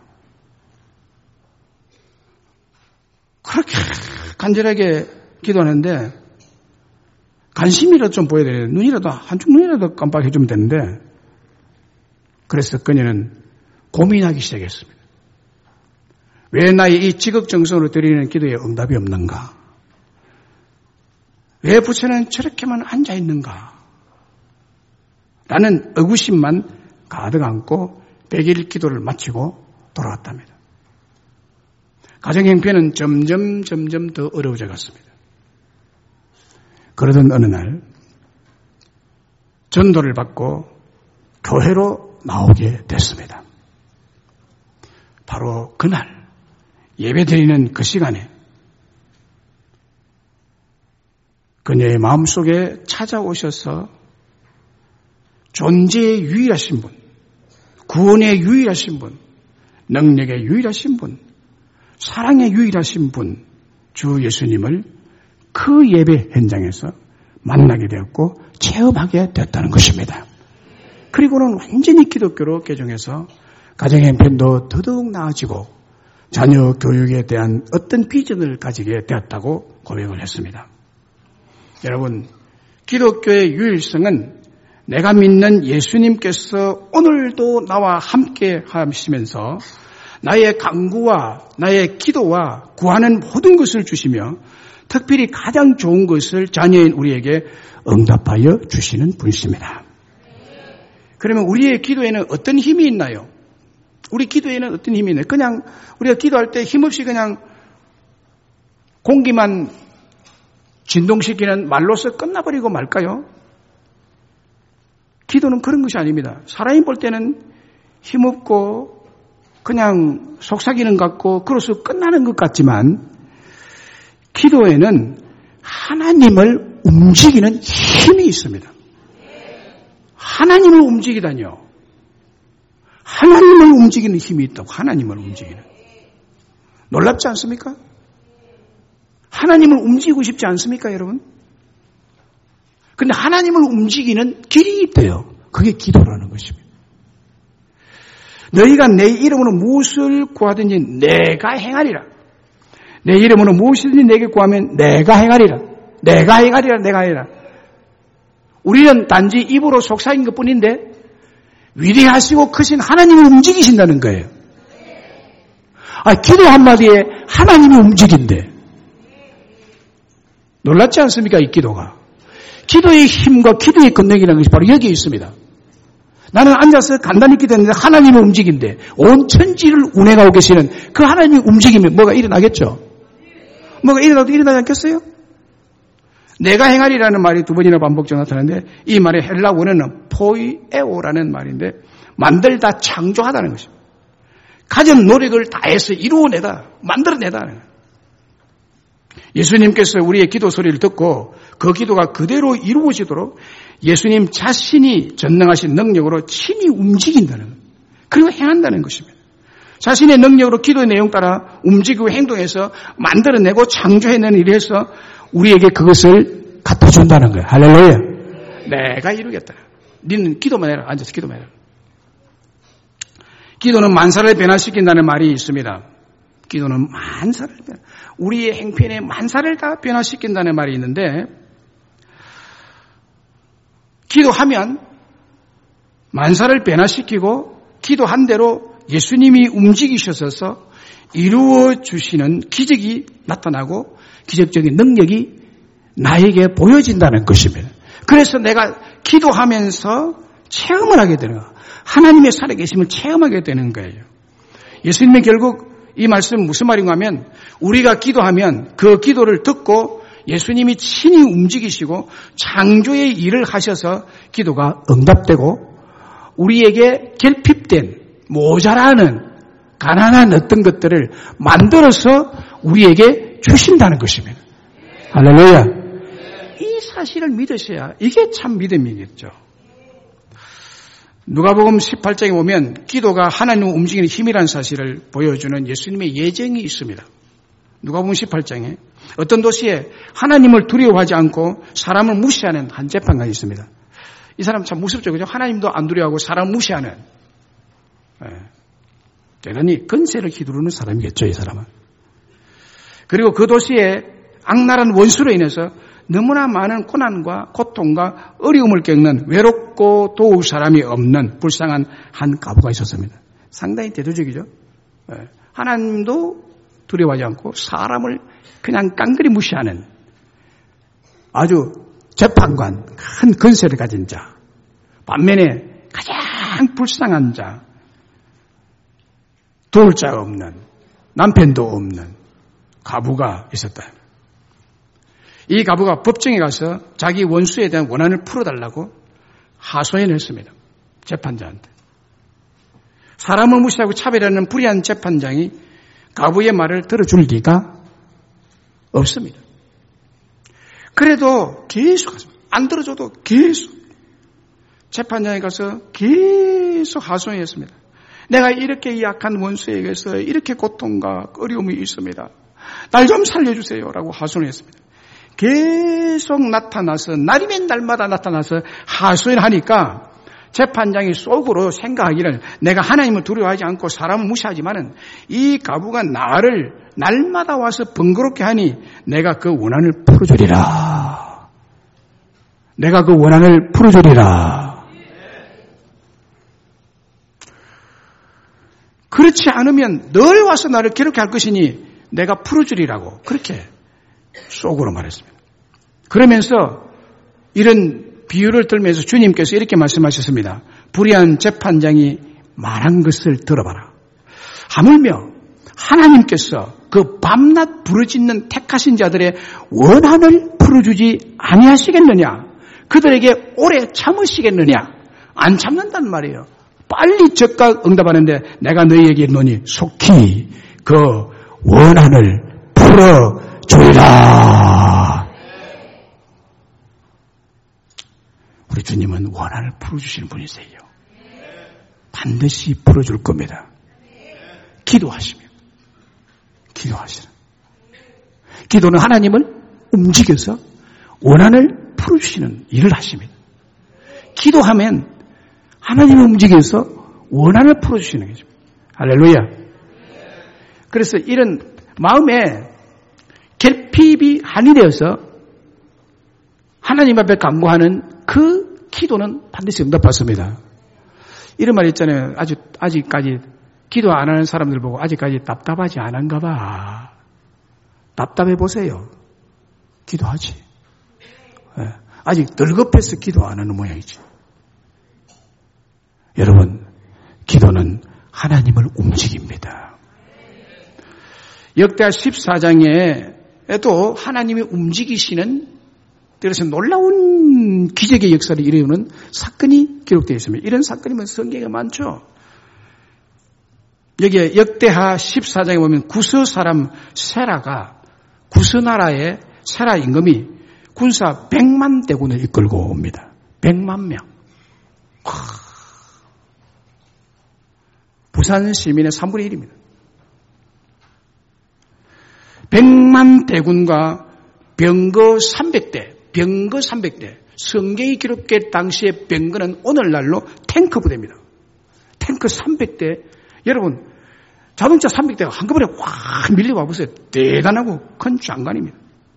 그렇게 간절하게 기도하는데 관심이라도 좀 보여야 돼요. 눈이라도 한쪽 눈이라도 깜빡해주면 되는데 그래서 그녀는 고민하기 시작했습니다. 왜 나의 이 지극정성으로 드리는 기도에 응답이 없는가? 왜 부처는 저렇게만 앉아있는가? 라는 의구심만 가득 안고 백일 기도를 마치고 돌아왔답니다. 가정 형편은 점점 점점 더 어려워져 갔습니다. 그러던 어느 날 전도를 받고 교회로 나오게 됐습니다. 바로 그날 예배드리는 그 시간에 그녀의 마음속에 찾아오셔서 존재의 유일하신 분, 구원의 유일하신 분, 능력의 유일하신 분, 사랑의 유일하신 분, 주 예수님을 그 예배 현장에서 만나게 되었고 체험하게 되었다는 것입니다. 그리고는 완전히 기독교로 개종해서 가정 형편도 더더욱 나아지고 자녀 교육에 대한 어떤 비전을 가지게 되었다고 고백을 했습니다. 여러분, 기독교의 유일성은 내가 믿는 예수님께서 오늘도 나와 함께 하시면서 나의 간구와 나의 기도와 구하는 모든 것을 주시며 특별히 가장 좋은 것을 자녀인 우리에게 응답하여 주시는 분이십니다. 그러면 우리의 기도에는 어떤 힘이 있나요? 우리 기도에는 어떤 힘이 있나요? 그냥 우리가 기도할 때 힘없이 그냥 공기만 진동시키는 말로서 끝나버리고 말까요? 기도는 그런 것이 아닙니다. 사람이 볼 때는 힘없고 그냥 속삭이는 것 같고 그래서 끝나는 것 같지만 기도에는 하나님을 움직이는 힘이 있습니다. 하나님을 움직이다니요. 하나님을 움직이는 힘이 있다고. 하나님을 움직이는. 놀랍지 않습니까? 하나님을 움직이고 싶지 않습니까, 여러분? 근데 하나님을 움직이는 길이 있대요. 그게 기도라는 것입니다. 너희가 내 이름으로 무엇을 구하든지 내가 행하리라. 내 이름으로 무엇이든지 내게 구하면 내가 행하리라. 내가 행하리라. 내가 행하리라. 우리는 단지 입으로 속삭인 것뿐인데 위대하시고 크신 하나님을 움직이신다는 거예요. 아, 기도 한마디에 하나님이 움직인대. 놀랍지 않습니까, 이 기도가? 기도의 힘과 기도의 권능이라는 것이 바로 여기에 있습니다. 나는 앉아서 간단히 기도했는데 하나님이 움직인대. 온 천지를 운행하고 계시는 그 하나님이 움직이면 뭐가 일어나겠죠? 뭐가 일어나도 일어나지 않겠어요? 내가 행하리라는 말이 두 번이나 반복적으로 나타나는데 이 말의 헬라 원어는 포이에오라는 말인데 만들다, 창조하다는 것입니다. 가진 노력을 다해서 이루어내다, 만들어내다. 예수님께서 우리의 기도 소리를 듣고 그 기도가 그대로 이루어지도록 예수님 자신이 전능하신 능력으로 친히 움직인다는 것. 그리고 행한다는 것입니다. 자신의 능력으로 기도의 내용 따라 움직이고 행동해서 만들어내고 창조해내는 일을 해서 우리에게 그것을 갖다 준다는 거예요. 할렐루야. 내가 이루겠다. 너는 기도만 해라. 앉아서 기도만 해라. 기도는 만사를 변화시킨다는 말이 있습니다. 기도는 만사를 변화, 우리의 행편에 만사를 다 변화시킨다는 말이 있는데 기도하면 만사를 변화시키고 기도한 대로 예수님이 움직이셔서 이루어 주시는 기적이 나타나고 기적적인 능력이 나에게 보여진다는 것입니다. 그래서 내가 기도하면서 체험을 하게 되는 거예요. 하나님의 살아계심을 체험하게 되는 거예요. 예수님이 결국 이 말씀은 무슨 말인가 하면 우리가 기도하면 그 기도를 듣고 예수님이 친히 움직이시고 창조의 일을 하셔서 기도가 응답되고 우리에게 결핍된 모자라는 가난한 어떤 것들을 만들어서 우리에게 주신다는 것입니다. 할렐루야. 이 사실을 믿으셔야 이게 참 믿음이겠죠. 누가복음 십팔 장에 보면 기도가 하나님을 움직이는 힘이라는 사실을 보여주는 예수님의 예정이 있습니다. 누가복음 십팔 장에 어떤 도시에 하나님을 두려워하지 않고 사람을 무시하는 한 재판관이 있습니다. 이 사람 참 무섭죠. 그죠? 하나님도 안 두려워하고 사람을 무시하는. 네. 대단히 건세를 휘두르는 사람이겠죠, 이 사람은. 그리고 그 도시에 악랄한 원수로 인해서 너무나 많은 고난과 고통과 어려움을 겪는 외롭고 도울 사람이 없는 불쌍한 한 과부가 있었습니다. 상당히 대조적이죠. 네. 하나님도 두려워하지 않고 사람을 그냥 깡그리 무시하는 아주 재판관, 큰 건세를 가진 자. 반면에 가장 불쌍한 자, 도울 자가 없는, 남편도 없는 과부가 있었다. 이 과부가 법정에 가서 자기 원수에 대한 원한을 풀어달라고 하소연을 했습니다. 재판장한테. 사람을 무시하고 차별하는 불의한 재판장이 과부의 말을 들어줄 리가 없습니다. 그래도 계속 안 들어줘도 계속 재판장에 가서 계속 하소연했습니다. 내가 이렇게 약한 원수에게서 이렇게 고통과 어려움이 있습니다. 날 좀 살려주세요라고 하소연했습니다. 계속 나타나서 날이면 날마다 나타나서 하소연하니까 재판장이 속으로 생각하기를 내가 하나님을 두려워하지 않고 사람을 무시하지만은 이 과부가 나를 날마다 와서 번거롭게 하니 내가 그 원한을 풀어주리라. 내가 그 원한을 풀어주리라. 그렇지 않으면 늘 와서 나를 괴롭게 할 것이니 내가 풀어주리라고 그렇게 속으로 말했습니다. 그러면서 이런 비유를 들면서 주님께서 이렇게 말씀하셨습니다. 불의한 재판장이 말한 것을 들어봐라. 하물며 하나님께서 그 밤낮 부르짖는 택하신 자들의 원한을 풀어주지 아니하시겠느냐? 그들에게 오래 참으시겠느냐? 안 참는단 말이에요. 빨리 즉각 응답하는데 내가 너희에게 이르노니 속히 그 원한을 풀어주리라. 우리 주님은 원한을 풀어주시는 분이세요. 반드시 풀어줄 겁니다. 기도하시면. 기도하시라. 기도는 하나님을 움직여서 원한을 풀어주시는 일을 하십니다. 기도하면 하나님을 움직여서 원한을 풀어주시는 거죠. 할렐루야. 그래서 이런 마음에 결핍이 한이 되어서 하나님 앞에 간구하는 그 기도는 반드시 응답받습니다. 이런 말 있잖아요. 아직, 아직까지 기도 안 하는 사람들 보고 아직까지 답답하지 않은가 봐. 답답해 보세요. 기도하지. 아직 덜겁해서 기도 안 하는 모양이지. 여러분, 기도는 하나님을 움직입니다. 역대하 십사 장에도 하나님이 움직이시는 그래서 놀라운 기적의 역사를 이루는 사건이 기록되어 있습니다. 이런 사건이면 성경에 많죠. 여기에 역대하 십사 장에 보면 구스 사람 세라가 구스 나라의 세라 임금이 군사 백만 대군을 이끌고 옵니다. 백만 명. 부산 시민의 삼분의 일입니다. 백만 대군과 병거 삼백 대, 병거 삼백 대. 성경이 기록된 당시의 병거는 오늘날로 탱크 부대입니다. 탱크 삼백 대. 여러분, 자동차 삼백 대가 한꺼번에 확 밀리고 와보세요. 대단하고 큰 장관입니다.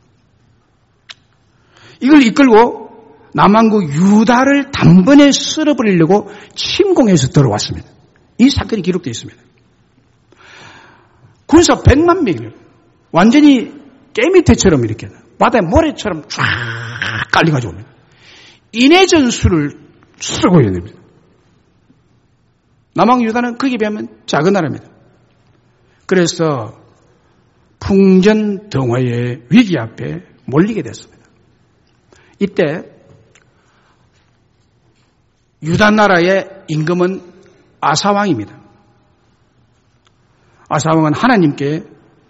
이걸 이끌고 남한국 유다를 단번에 쓸어버리려고 침공해서 들어왔습니다. 이 사건이 기록되어 있습니다. 군사 백만 명이에요. 완전히 깨미태처럼 이렇게 바다에 모래처럼 쫙 깔려가지고 옵니다. 인해 전술을 쓰고 있는 겁니다. 남한 유다는 거기에 비하면 작은 나라입니다. 그래서 풍전등화의 위기 앞에 몰리게 됐습니다. 이때 유다 나라의 임금은 아사왕입니다. 아사왕은 하나님께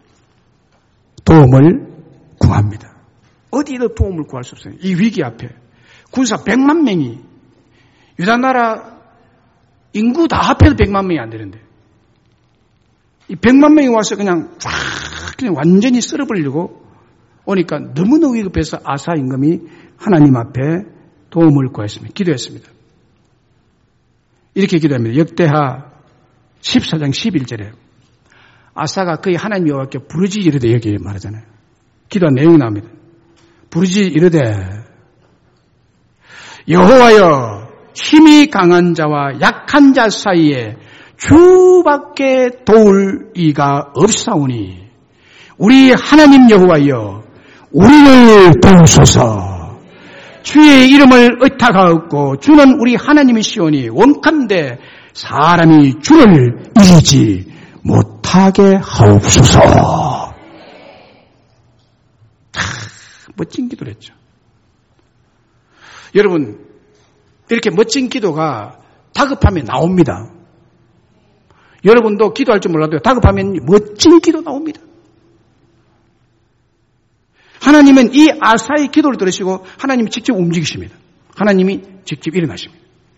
도움을 구합니다. 어디에도 도움을 구할 수 없어요. 이 위기 앞에 군사 백만 명이 유다 나라 인구 다 합해도 백만 명이 안 되는데. 이 백만 명이 와서 그냥 쫙 그냥 완전히 쓸어버리려고 오니까 너무너무 위급해서 아사 임금이 하나님 앞에 도움을 구했습니다. 기도했습니다. 이렇게 기도합니다. 역대하 십사 장 십일 절에 아사가 거의 하나님 여호와께 부르짖 이르되, 여기 말하잖아요. 기도한 내용이 나옵니다. 부르짖 이르되 여호와여, 힘이 강한 자와 약한 자 사이에 주밖에 도울 이가 없사오니 우리 하나님 여호와여, 우리를 도우소서. 주의 이름을 의탁하옵고 주는 우리 하나님이시오니 원컨대 사람이 주를 이기지 못하게 하옵소서. 아, 멋진 기도를 했죠. 여러분, 이렇게 멋진 기도가 다급하면 나옵니다. 여러분도 기도할 줄 몰라도 다급하면 멋진 기도 나옵니다. 하나님은 이 아사의 기도를 들으시고 하나님이 직접 움직이십니다. 하나님이 직접 일어나십니다.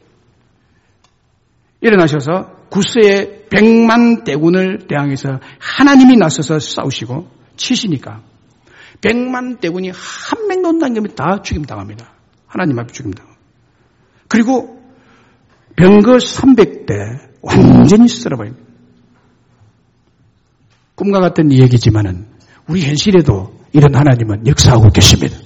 일어나셔서 구스의 백만 대군을 대항해서 하나님이 나서서 싸우시고 치시니까 백만 대군이 한 명도 못 남기면 다 죽임당합니다. 하나님 앞에 죽임당합니다. 그리고 병거 삼백 대 완전히 쓸어버립니다. 꿈과 같은 이야기지만은 우리 현실에도 이런 하나님은 역사하고 계십니다.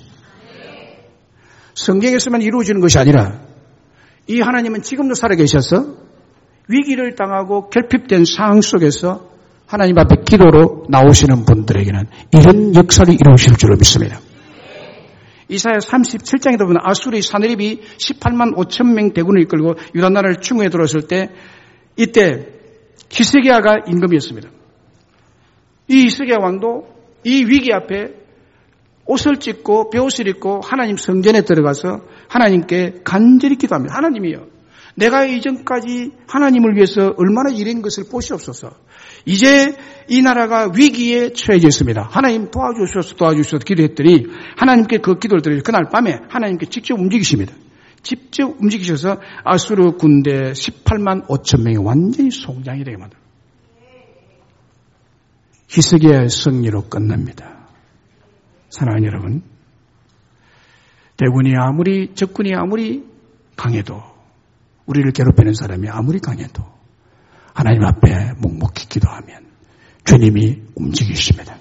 성경에서만 이루어지는 것이 아니라 이 하나님은 지금도 살아계셔서 위기를 당하고 결핍된 상황 속에서 하나님 앞에 기도로 나오시는 분들에게는 이런 역사를 이루실 줄을 믿습니다. 이사야 삼십칠 장에도 보면 아수르의 사느립이 십팔만 오천 명 대군을 이끌고 유다 나라를 침공해 들어왔을 때 이때 히스기야가 임금이었습니다. 이 히스기야 왕도 이 위기 앞에 옷을 찢고 베옷을 입고 하나님 성전에 들어가서 하나님께 간절히 기도합니다. 하나님이요, 내가 이전까지 하나님을 위해서 얼마나 일한 것을 보시옵소서. 이제 이 나라가 위기에 처해져 있습니다. 하나님 도와주셔서 도와주셔서 기도했더니 하나님께 그 기도를 드려요. 그날 밤에 하나님께 직접 움직이십니다. 직접 움직이셔서 아수르 군대 십팔만 오천 명이 완전히 송장이 되게 만들어요. 히스기야의 승리로 끝납니다. 사랑하는 여러분, 대군이 아무리, 적군이 아무리 강해도, 우리를 괴롭히는 사람이 아무리 강해도 하나님 앞에 묵묵히 기도하면 주님이 움직이십니다.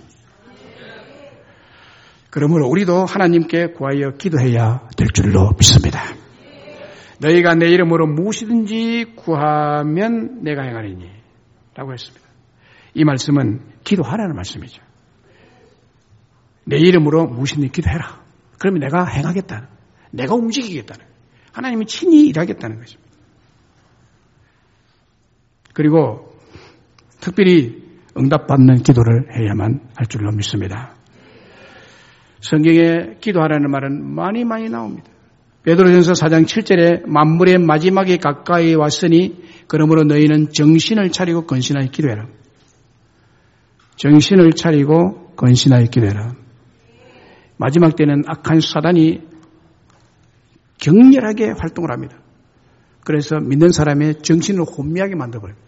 그러므로 우리도 하나님께 구하여 기도해야 될 줄로 믿습니다. 너희가 내 이름으로 무엇이든지 구하면 내가 행하리니 라고 했습니다. 이 말씀은 기도하라는 말씀이죠. 내 이름으로 무엇이든지 기도해라. 그러면 내가 행하겠다는, 내가 움직이겠다는, 하나님이 친히 일하겠다는 것입니다. 그리고 특별히 응답받는 기도를 해야만 할 줄로 믿습니다. 성경에 기도하라는 말은 많이 많이 나옵니다. 베드로전서 사 장 칠 절에 만물의 마지막에 가까이 왔으니 그러므로 너희는 정신을 차리고 건신하여 기도해라. 정신을 차리고 건신하여 기도해라. 마지막 때는 악한 사단이 격렬하게 활동을 합니다. 그래서 믿는 사람의 정신을 혼미하게 만들어버립니다.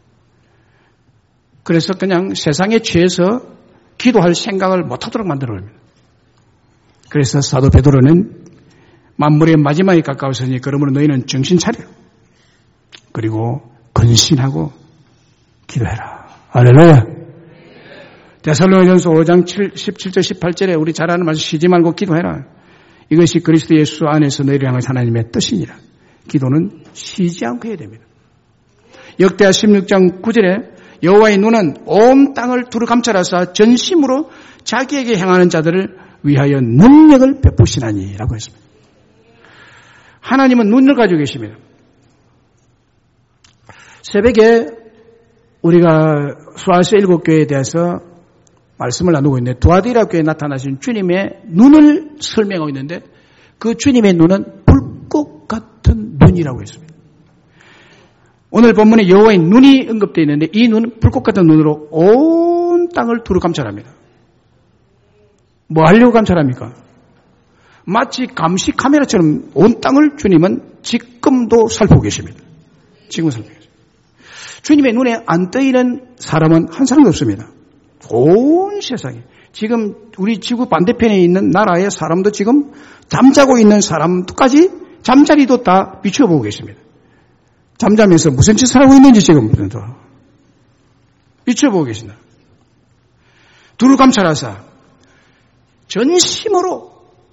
그래서 그냥 세상에 취해서 기도할 생각을 못하도록 만들어버립니다. 그래서 사도 베드로는 만물의 마지막에 가까웠으니 그러므로 너희는 정신 차려. 그리고 건신하고 기도해라. 할렐루야. 데살로니가전서 오 장 십칠 절 십팔 절에 우리 잘 아는 말씀, 쉬지 말고 기도해라. 이것이 그리스도 예수 안에서 너희를 향한 하나님의 뜻이니라. 기도는 쉬지 않고 해야 됩니다. 역대하 십육 장 구 절에 여호와의 눈은 온 땅을 두루 감찰하사 전심으로 자기에게 행하는 자들을 위하여 능력을 베푸시나니 라고 했습니다. 하나님은 눈을 가지고 계십니다. 새벽에 우리가 수아스 일곱 교회에 대해서 말씀을 나누고 있는데 두아디라 교회에 나타나신 주님의 눈을 설명하고 있는데 그 주님의 눈은 불꽃 같은 눈이라고 했습니다. 오늘 본문에 여호와의 눈이 언급되어 있는데 이 눈은 불꽃 같은 눈으로 온 땅을 두루 감찰합니다. 뭐 하려고 감찰합니까? 마치 감시 카메라처럼 온 땅을 주님은 지금도 살피고 계십니다. 지금 설명해요. 주님의 눈에 안 떠있는 사람은 한 사람도 없습니다. 온 세상에. 지금 우리 지구 반대편에 있는 나라의 사람도 지금 잠자고 있는 사람까지 잠자리도 다 비춰보고 계십니다. 잠자면서 무슨 짓을 하고 있는지 지금 비춰보고 계신다. 두루 감찰하사 전심으로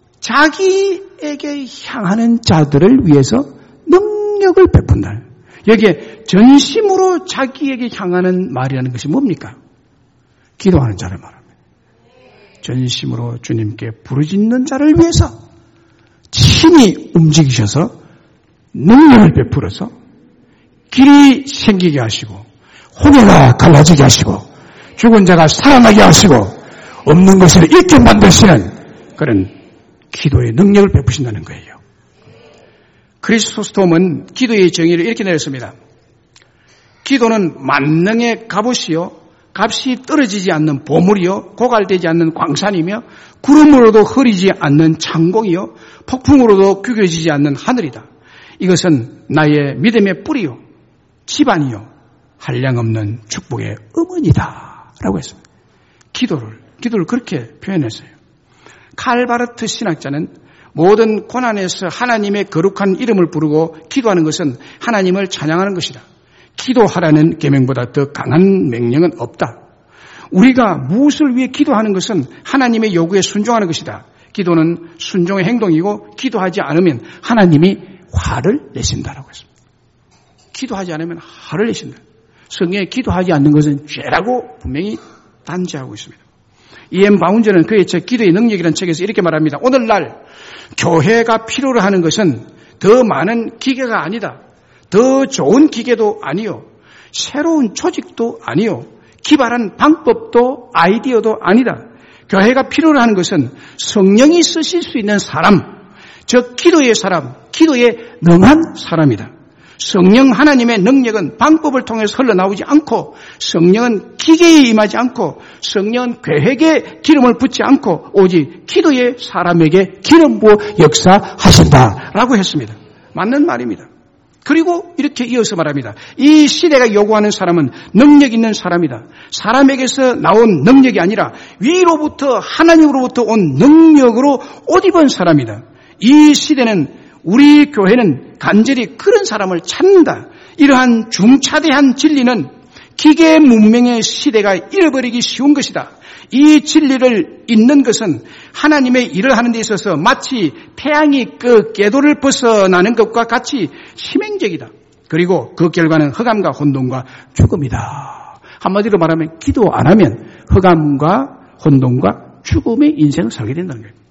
자기에게 향하는 자들을 위해서 능력을 베푼다. 여기에 전심으로 자기에게 향하는 말이라는 것이 뭡니까? 기도하는 자를 말합니다. 전심으로 주님께 부르짖는 자를 위해서 친히 움직이셔서 능력을 베풀어서 길이 생기게 하시고 홍해가 갈라지게 하시고 죽은 자가 살아나게 하시고 없는 것을 있게 만드시는 그런 기도의 능력을 베푸신다는 거예요. 크리스토스톰은 기도의 정의를 이렇게 내렸습니다. 기도는 만능의 갑옷이요 값이 떨어지지 않는 보물이요 고갈되지 않는 광산이며 구름으로도 흐리지 않는 창공이요 폭풍으로도 규겨지지 않는 하늘이다. 이것은 나의 믿음의 뿌리요 집안이요 한량없는 축복의 어머니다 라고 했습니다. 기도를 기도를 그렇게 표현했어요. 칼바르트 신학자는 모든 고난에서 하나님의 거룩한 이름을 부르고 기도하는 것은 하나님을 찬양하는 것이다. 기도하라는 계명보다 더 강한 명령은 없다. 우리가 무엇을 위해 기도하는 것은 하나님의 요구에 순종하는 것이다. 기도는 순종의 행동이고 기도하지 않으면 하나님이 화를 내신다라고 했습니다. 기도하지 않으면 화를 내신다. 성경에 기도하지 않는 것은 죄라고 분명히 단죄하고 있습니다. 이엠 바운저는 그의 책 기도의 능력이라는 책에서 이렇게 말합니다. 오늘날 교회가 필요로 하는 것은 더 많은 기계가 아니다. 더 좋은 기계도 아니요. 새로운 조직도 아니요. 기발한 방법도 아이디어도 아니다. 교회가 필요로 하는 것은 성령이 쓰실 수 있는 사람, 즉 기도의 사람, 기도에 능한 사람이다. 성령 하나님의 능력은 방법을 통해서 흘러나오지 않고 성령은 기계에 임하지 않고 성령은 계획에 기름을 붓지 않고 오직 기도의 사람에게 기름 부어 역사하신다라고 했습니다. 맞는 말입니다. 그리고 이렇게 이어서 말합니다. 이 시대가 요구하는 사람은 능력 있는 사람이다. 사람에게서 나온 능력이 아니라 위로부터 하나님으로부터 온 능력으로 옷 입은 사람이다. 이 시대는 우리 교회는 간절히 그런 사람을 찾는다. 이러한 중차대한 진리는 기계 문명의 시대가 잃어버리기 쉬운 것이다. 이 진리를 잊는 것은 하나님의 일을 하는 데 있어서 마치 태양이 그 궤도를 벗어나는 것과 같이 희맹적이다. 그리고 그 결과는 흑암과 혼돈과 죽음이다. 한마디로 말하면 기도 안 하면 흑암과 혼돈과 죽음의 인생을 살게 된다는 거예요.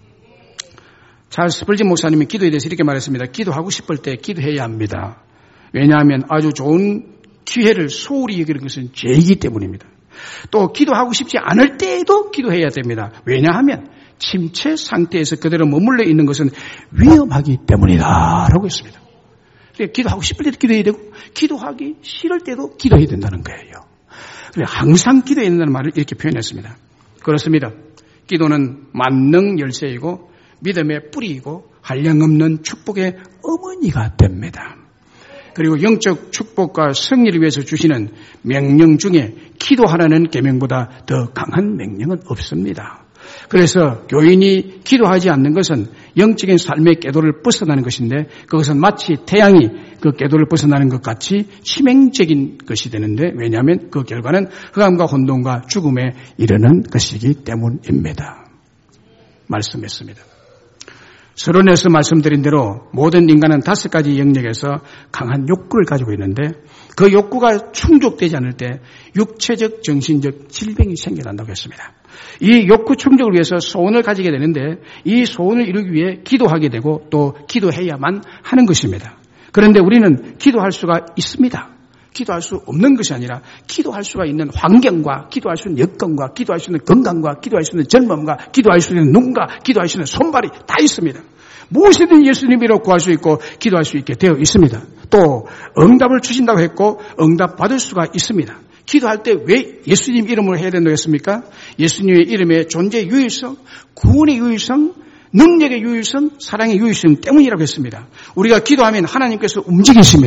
찰스 스펄전 목사님이 기도에 대해서 이렇게 말했습니다. 기도하고 싶을 때 기도해야 합니다. 왜냐하면 아주 좋은 기회를 소홀히 여기는 것은 죄이기 때문입니다. 또 기도하고 싶지 않을 때에도 기도해야 됩니다. 왜냐하면 침체 상태에서 그대로 머물러 있는 것은 위험하기 때문이다 라고 했습니다. 그러니까 기도하고 싶을 때도 기도해야 되고 기도하기 싫을 때도 기도해야 된다는 거예요. 그래서 항상 기도해야 된다는 말을 이렇게 표현했습니다. 그렇습니다. 기도는 만능 열쇠이고 믿음의 뿌리이고 한량없는 축복의 어머니가 됩니다. 그리고 영적 축복과 승리를 위해서 주시는 명령 중에 기도하라는 계명보다 더 강한 명령은 없습니다. 그래서 교인이 기도하지 않는 것은 영적인 삶의 궤도를 벗어나는 것인데 그것은 마치 태양이 그 궤도를 벗어나는 것 같이 치명적인 것이 되는데 왜냐하면 그 결과는 흑암과 혼돈과 죽음에 이르는 것이기 때문입니다. 말씀했습니다. 서론에서 말씀드린 대로 모든 인간은 다섯 가지 영역에서 강한 욕구를 가지고 있는데 그 욕구가 충족되지 않을 때 육체적, 정신적 질병이 생겨난다고 했습니다. 이 욕구 충족을 위해서 소원을 가지게 되는데 이 소원을 이루기 위해 기도하게 되고 또 기도해야만 하는 것입니다. 그런데 우리는 기도할 수가 있습니다. 기도할 수 없는 것이 아니라 기도할 수가 있는 환경과 기도할 수 있는 여건과 기도할 수 있는 건강과 기도할 수 있는 젊음과 기도할 수 있는 눈과 기도할 수 있는 손발이 다 있습니다. 무엇이든 예수님으로 구할 수 있고 기도할 수 있게 되어 있습니다. 또 응답을 주신다고 했고 응답 받을 수가 있습니다. 기도할 때 왜 예수님 이름으로 해야 된다고 했습니까? 예수님의 이름의 존재 유일성, 구원의 유일성, 능력의 유일성, 사랑의 유일성 때문이라고 했습니다. 우리가 기도하면 하나님께서 움직이십니다.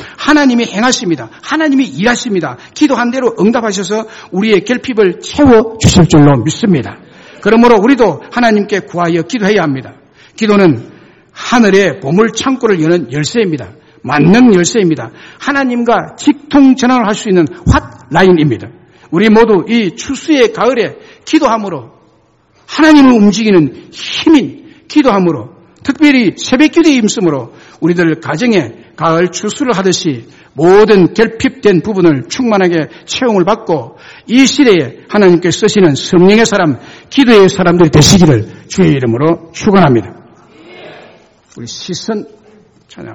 하나님이 행하십니다. 하나님이 일하십니다. 기도한 대로 응답하셔서 우리의 결핍을 채워주실 줄로 믿습니다. 그러므로 우리도 하나님께 구하여 기도해야 합니다. 기도는 하늘의 보물 창고를 여는 열쇠입니다. 만능 열쇠입니다. 하나님과 직통 전환을 할 수 있는 핫라인입니다. 우리 모두 이 추수의 가을에 기도함으로 하나님을 움직이는 힘인 기도함으로 특별히 새벽기도에 힘쓰므로 우리들 가정에 가을 추수를 하듯이 모든 결핍된 부분을 충만하게 채용을 받고 이 시대에 하나님께 쓰시는 성령의 사람, 기도의 사람들이 되시기를 주의 이름으로 축원합니다. 우리 시선 찬양.